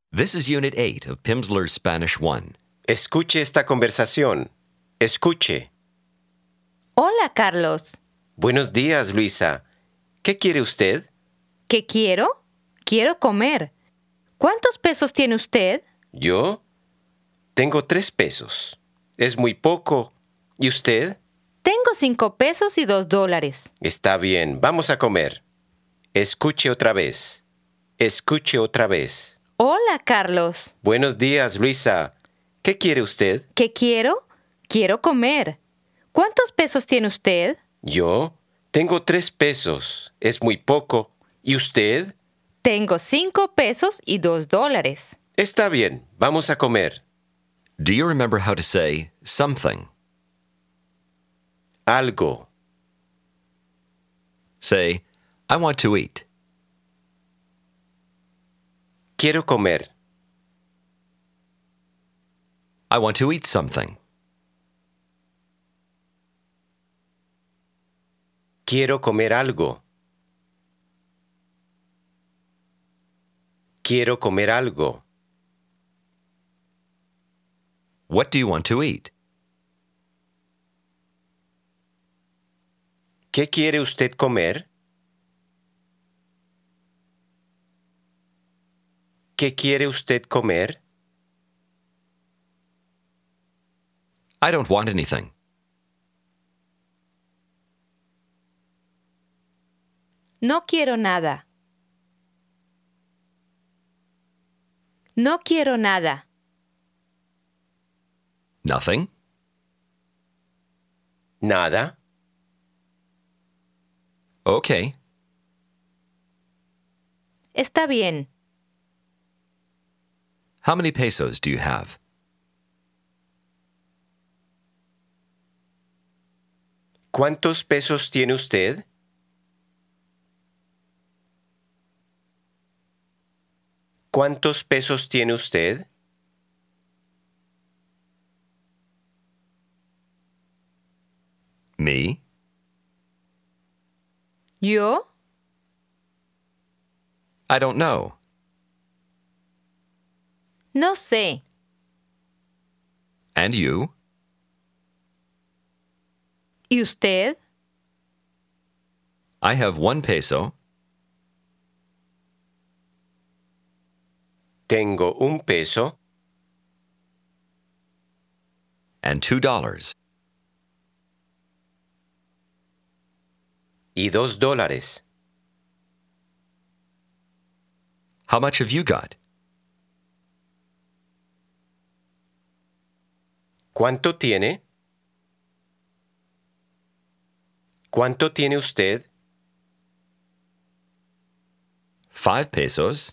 This is Unit 8 of Pimsleur's Spanish 1. Escuche esta conversación. Escuche. Hola, Carlos. Buenos días, Luisa. ¿Qué quiere usted? ¿Qué quiero? Quiero comer. ¿Cuántos pesos tiene usted? ¿Yo? Tengo 3 pesos. Es muy poco. ¿Y usted? Tengo 5 pesos y $2. Está bien, vamos a comer. Escuche otra vez. Escuche otra vez. Hola, Carlos. Buenos días, Luisa. ¿Qué quiere usted? ¿Qué quiero? Quiero comer. ¿Cuántos pesos tiene usted? ¿Yo? Tengo 3 pesos. Es muy poco. ¿Y usted? Tengo 5 pesos y $2. Está bien, vamos a comer. Do you remember how to say something? Algo. Say, I want to eat. Quiero comer. I want to eat something. Quiero comer algo. Quiero comer algo. What do you want to eat? ¿Qué quiere usted comer? ¿Qué quiere usted comer? I don't want anything. No quiero nada. No quiero nada. Nothing? Nada. Okay. Está bien. How many pesos do you have? ¿Cuántos pesos tiene usted? ¿Cuántos pesos tiene usted? Me? ¿Yo? I don't know. No sé. And you? ¿Y usted? I have 1 peso. Tengo 1 peso And $2. y $2. How much have you got? ¿Cuánto tiene? ¿Cuánto tiene usted? 5 pesos.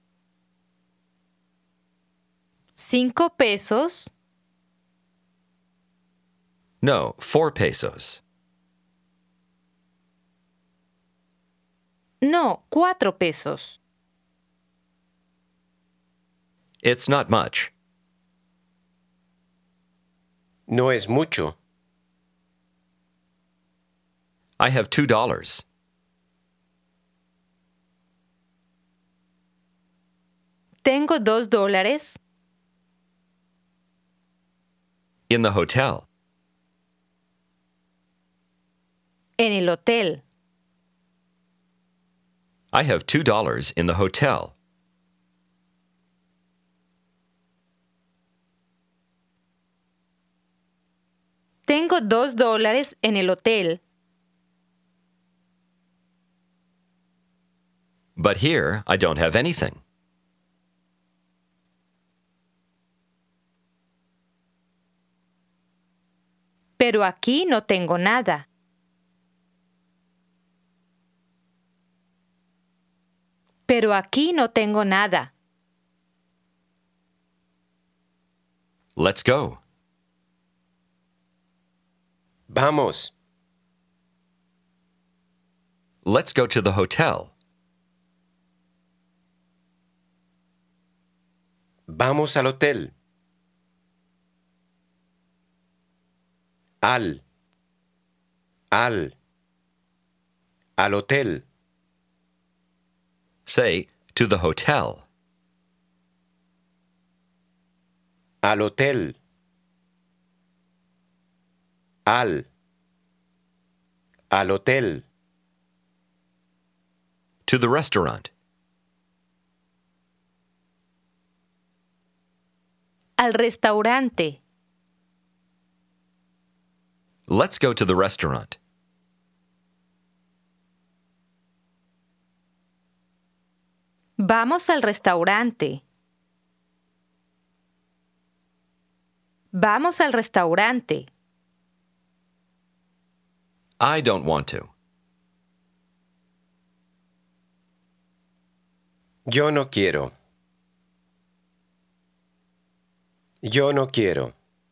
5 pesos. No, 4 pesos. No, 4 pesos. It's not much. No es mucho. I have $2. Tengo $2. In the hotel. En el hotel. I have $2 in the hotel. Tengo $2 en el hotel. But here, I don't have anything. Pero aquí no tengo nada. Pero aquí no tengo nada. Let's go. Vamos. Let's go to the hotel. Vamos al hotel. Al hotel. Say, to the hotel. Al hotel. Al hotel. To the restaurant. Al restaurante. Let's go to the restaurant. Vamos al restaurante. Vamos al restaurante. I don't want to. Yo no quiero. Yo no quiero.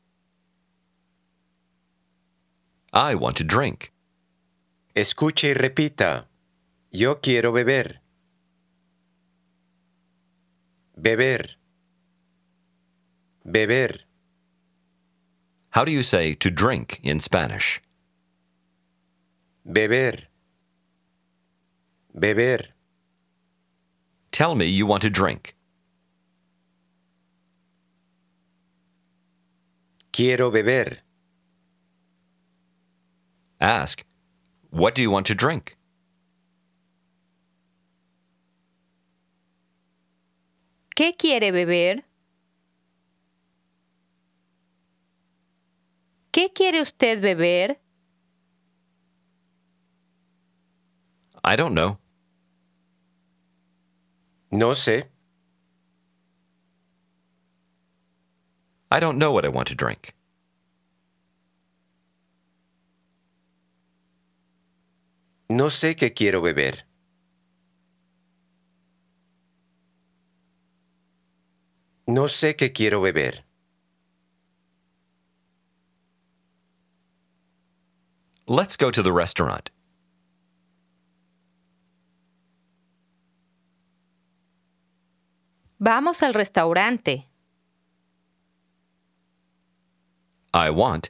I want to drink. Escuche y repita. Yo quiero beber. Beber. Beber. How do you say to drink in Spanish? Beber. Beber. Tell me you want to drink. Quiero beber. Ask, what do you want to drink? ¿Qué quiere beber? ¿Qué quiere usted beber? I don't know. No sé. I don't know what I want to drink. No sé qué quiero beber. No sé qué quiero beber. Let's go to the restaurant. Vamos al restaurante. I want.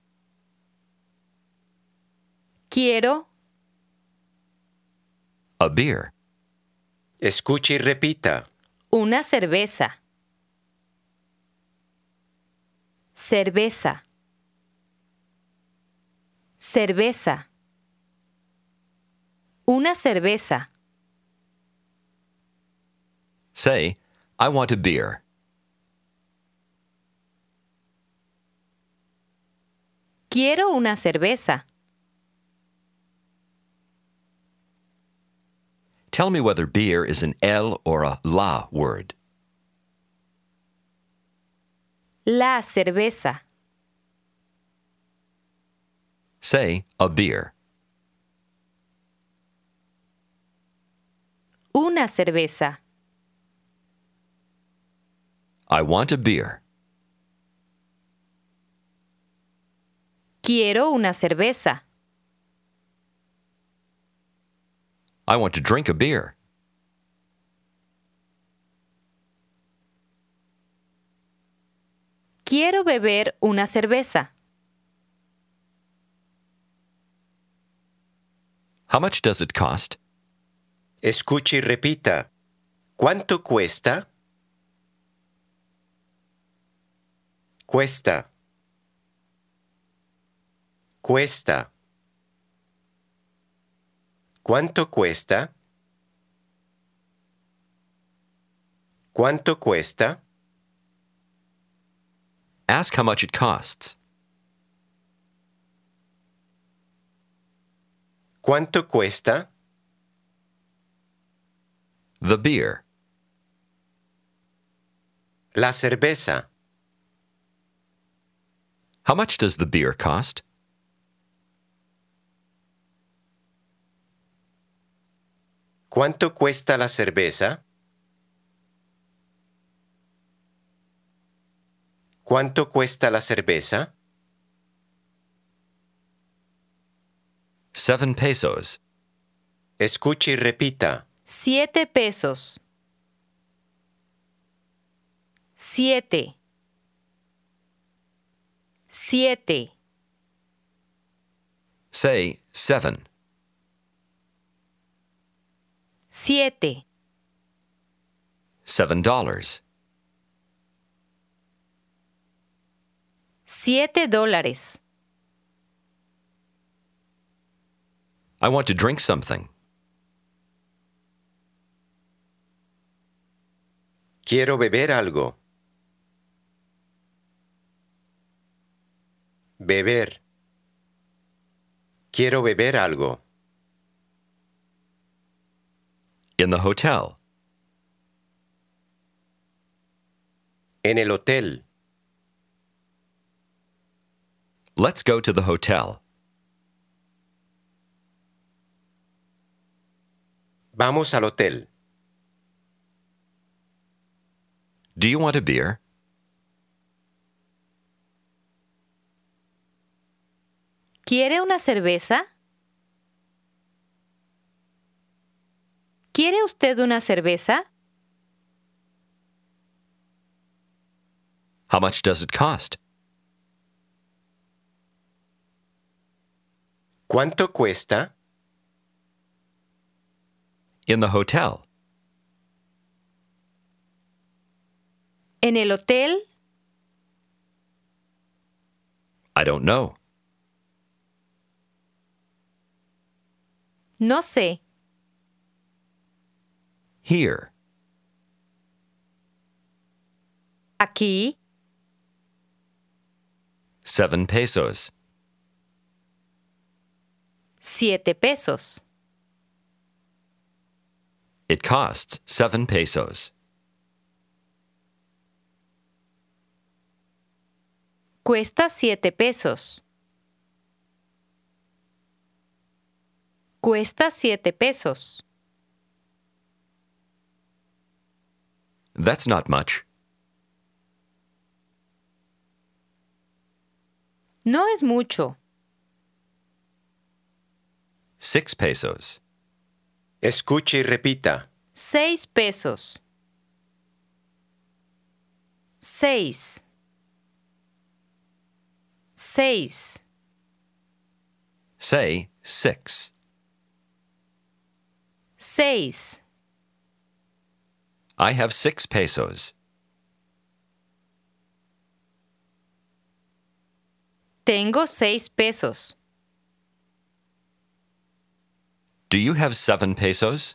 Quiero. A beer. Escuche y repita. Una cerveza. Cerveza. Cerveza. Una cerveza. Say, I want a beer. Quiero una cerveza. Tell me whether beer is an L or a la word. La cerveza. Say, a beer. Una cerveza. I want a beer. Quiero una cerveza. I want to drink a beer. Quiero beber una cerveza. How much does it cost? Escuche y repita. ¿Cuánto cuesta? Cuesta. Cuesta. ¿Cuánto cuesta? ¿Cuánto cuesta? Ask how much it costs. ¿Cuánto cuesta? The beer. La cerveza. How much does the beer cost? ¿Cuánto cuesta la cerveza? ¿Cuánto cuesta la cerveza? 7 pesos. Escuche y repita. 7 pesos. 7. 7. Say 7. 7. $7. $7. I want to drink something. Quiero beber algo. Beber. Quiero beber algo. In the hotel. En el hotel. Let's go to the hotel. Vamos al hotel. Do you want a beer? ¿Quiere una cerveza? ¿Quiere usted una cerveza? How much does it cost? ¿Cuánto cuesta? In the hotel. ¿En el hotel? I don't know. No sé. Here. ¿Aquí? 7 pesos. 7 pesos. It costs 7 pesos. Cuesta 7 pesos. Cuesta 7 pesos. That's not much. No es mucho. 6 pesos. Escuche y repita. 6 pesos. 6. 6. Say 6. 6. I have 6 pesos. Tengo 6 pesos. Do you have 7 pesos?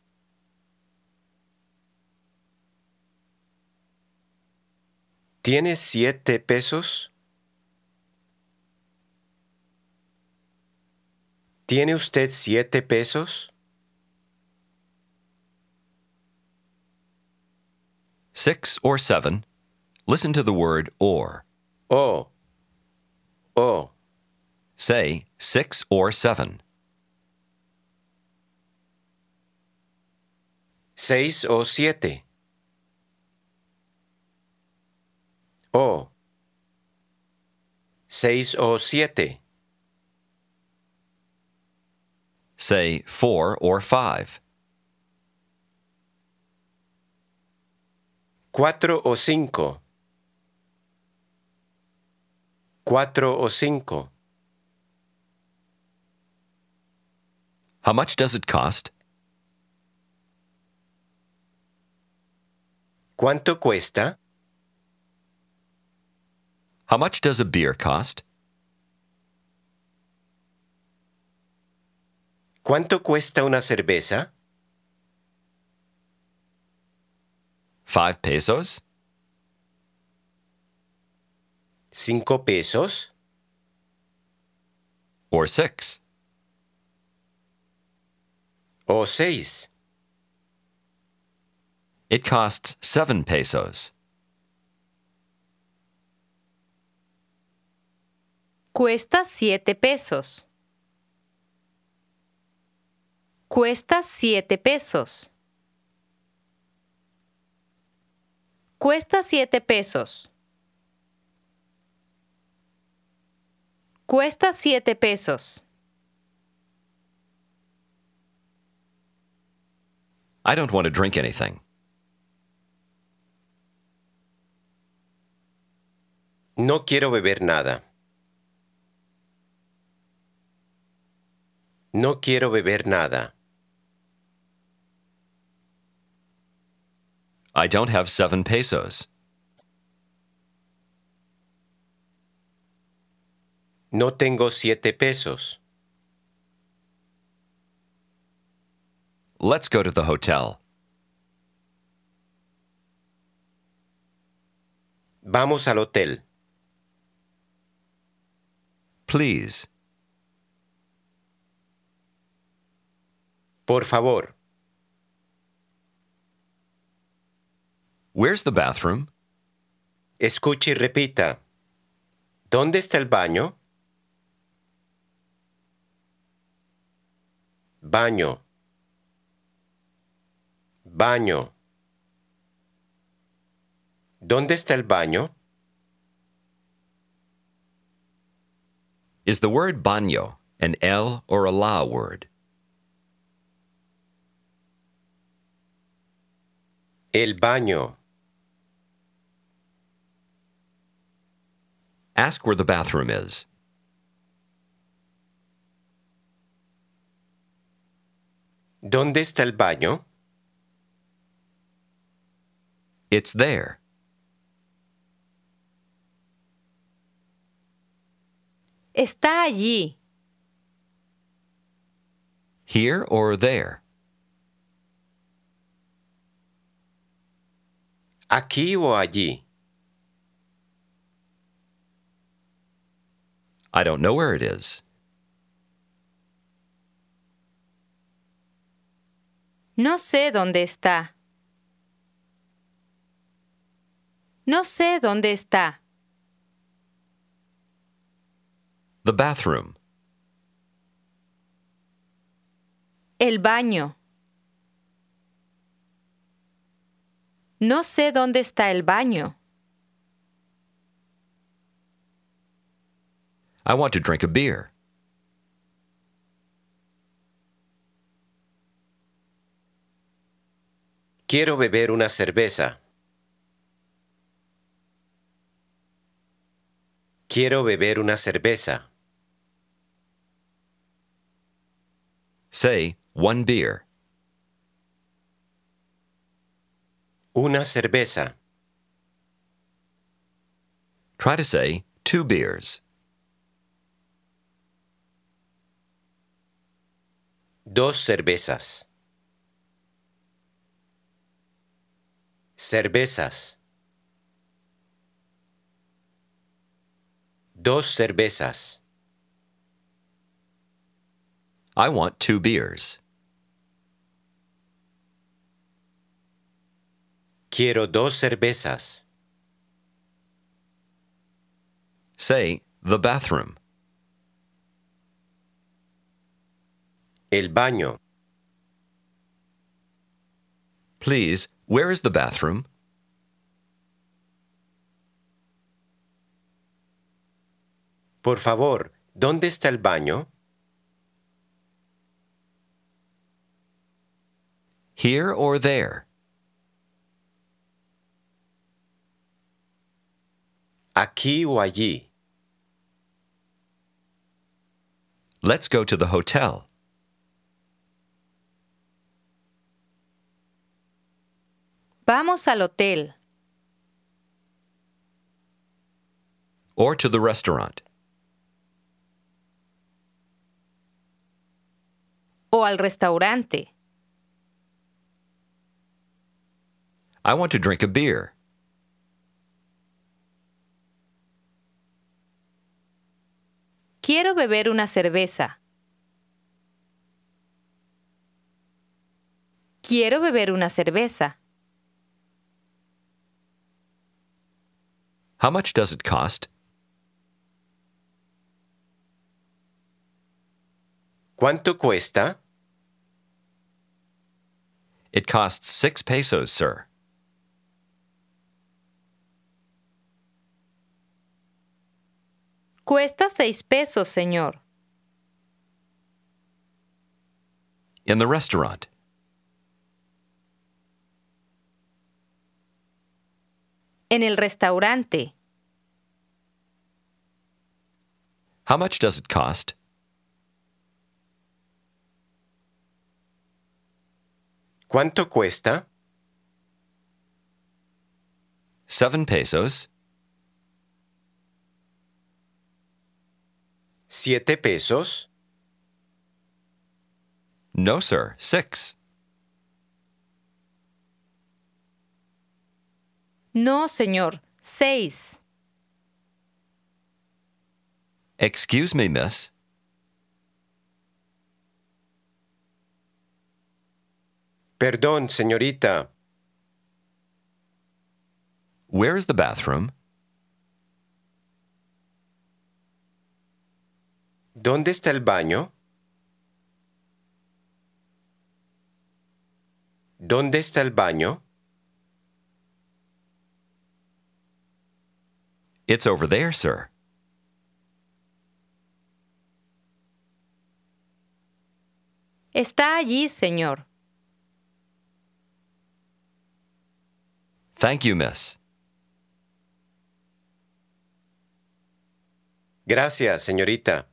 ¿Tienes 7 pesos? ¿Tiene usted 7 pesos? 6 or 7. Listen to the word or. Oh. Oh. Say 6 or 7. 6 o 7. Oh. 6 o 7. Say 4 or 5. 4 o 5. 4 o 5. How much does it cost? ¿Cuánto cuesta? How much does a beer cost? ¿Cuánto cuesta una cerveza? 5 pesos? 5 pesos. Or 6? O 6. It costs 7 pesos. Cuesta 7 pesos. Cuesta 7 pesos. Cuesta 7 pesos. Cuesta 7 pesos. I don't want to drink anything. No quiero beber nada. No quiero beber nada. I don't have 7 pesos. No tengo 7 pesos. Let's go to the hotel. Vamos al hotel. Please. Por favor. Where's the bathroom? Escuche y repita. ¿Dónde está el baño? Baño. Baño. ¿Dónde está el baño? Is the word baño an L or a la word? El baño. Ask where the bathroom is. ¿Dónde está el baño? It's there. Está allí. Here or there? ¿Aquí o allí? I don't know where it is. No sé dónde está. No sé dónde está. The bathroom. El baño. No sé dónde está el baño. I want to drink a beer. Quiero beber una cerveza. Quiero beber una cerveza. Say, one beer. Una cerveza. Try to say, 2 beers. 2 cervezas. Cervezas. 2 cervezas. I want 2 beers. Quiero 2 cervezas. Say, the bathroom. El baño. Please, where is the bathroom? Por favor, ¿dónde está el baño? Here or there? ¿Aquí o allí? Let's go to the hotel. Vamos al hotel. Or to the restaurant. O al restaurante. I want to drink a beer. Quiero beber una cerveza. Quiero beber una cerveza. How much does it cost? ¿Cuánto cuesta? It costs 6 pesos, sir. Cuesta 6 pesos, señor. In the restaurant. En el restaurante. How much does it cost? ¿Cuánto cuesta? 7 pesos. ¿7 pesos? No, sir, 6. No, señor. 6. Excuse me, miss. Perdón, señorita. Where is the bathroom? ¿Dónde está el baño? ¿Dónde está el baño? It's over there, sir. Está allí, señor. Thank you, miss. Gracias, señorita.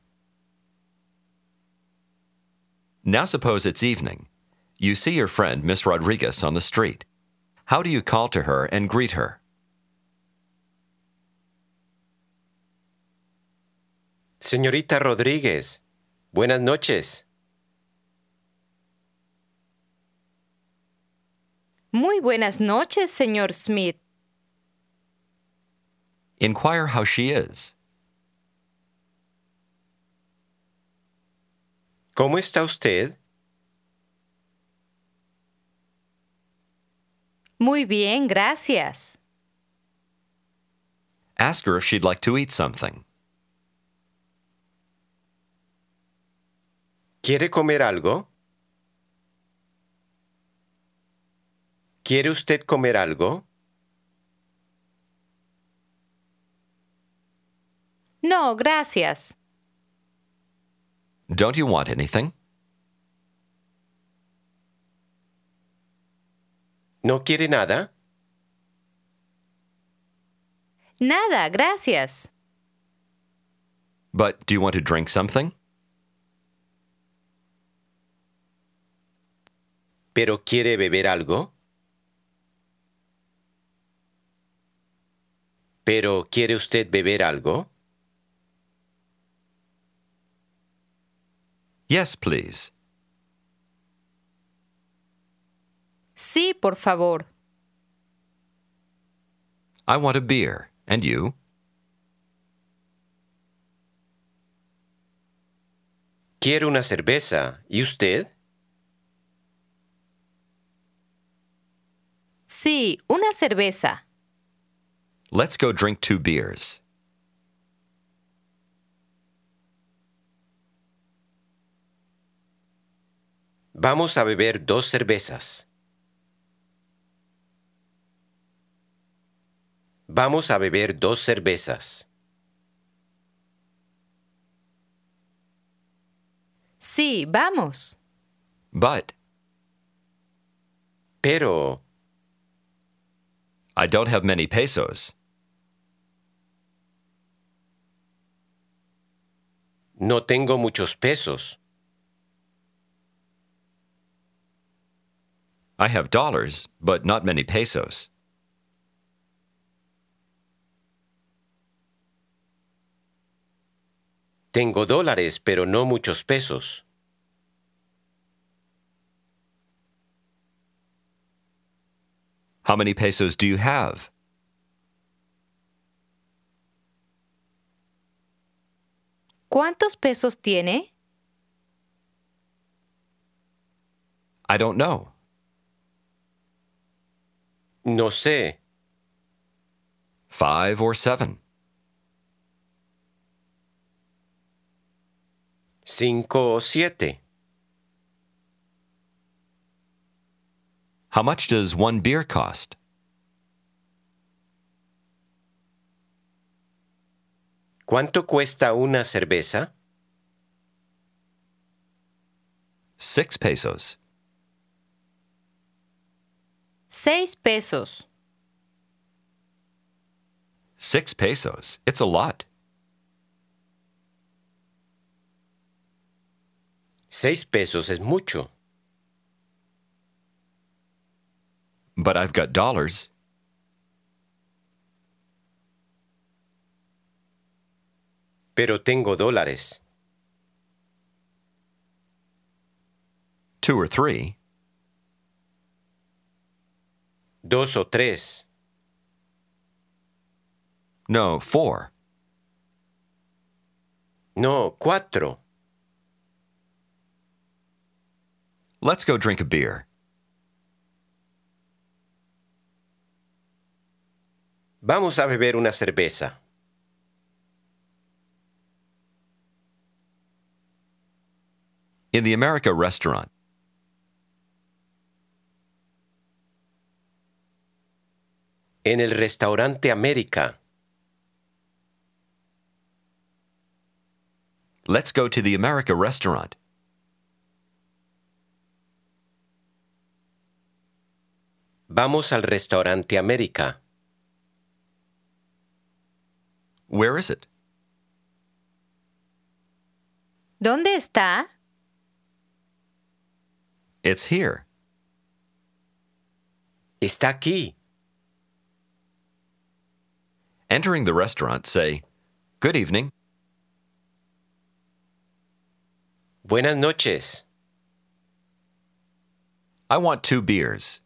Now suppose it's evening. You see your friend, Miss Rodriguez, on the street. How do you call to her and greet her? Señorita Rodríguez, buenas noches. Muy buenas noches, señor Smith. Inquire how she is. ¿Cómo está usted? Muy bien, gracias. Ask her if she'd like to eat something. ¿Quiere comer algo? ¿Quiere usted comer algo? No, gracias. Don't you want anything? ¿No quiere nada? Nada, gracias. But do you want to drink something? ¿Pero quiere beber algo? ¿Pero quiere usted beber algo? Yes, please. Sí, por favor. I want a beer. And you? Quiero una cerveza. ¿Y usted? Sí, una cerveza. Let's go drink 2 beers. Vamos a beber 2 cervezas. Vamos a beber 2 cervezas. Sí, vamos. But Pero I don't have many pesos. no tengo muchos pesos. I have dollars, but not many pesos. Tengo dólares, pero no muchos pesos. How many pesos do you have? ¿Cuántos pesos tiene? I don't know. No sé. 5 or 7. 5 o 7. How much does 1 beer cost? ¿Cuánto cuesta una cerveza? 6 pesos. 6 pesos. 6 pesos. It's a lot. 6 pesos es mucho. But I've got dollars. Pero tengo dólares. 2 or 3. Dos o tres. No, 4. No, cuatro. Let's go drink a beer. Vamos a beber una cerveza. In the America restaurant. En el restaurante América. Let's go to the America restaurant. Vamos al restaurante América. Where is it? ¿Dónde está? It's here. Está aquí. Entering the restaurant, say, "Good evening." Buenas noches. I want 2 beers.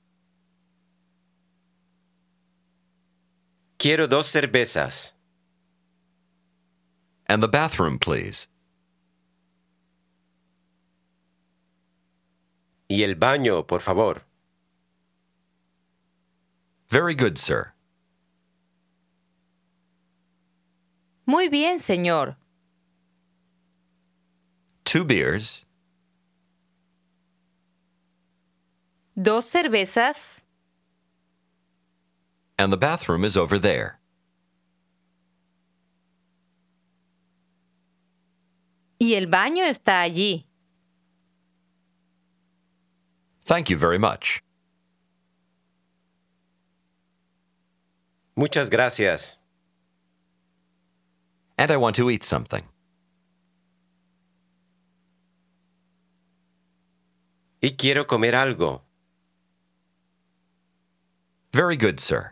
Quiero dos cervezas. And the bathroom, please. Y el baño, por favor. Very good, sir. Muy bien, señor. 2 beers. 2 cervezas. And the bathroom is over there. Y el baño está allí. Thank you very much. Muchas gracias. And I want to eat something. Y quiero comer algo. Very good, sir.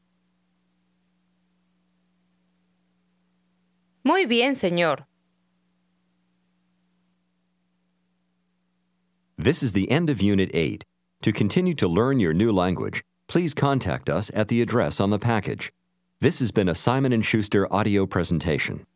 Muy bien, señor. This is the end of Unit 8. To continue to learn your new language, please contact us at the address on the package. This has been a Simon & Schuster audio presentation.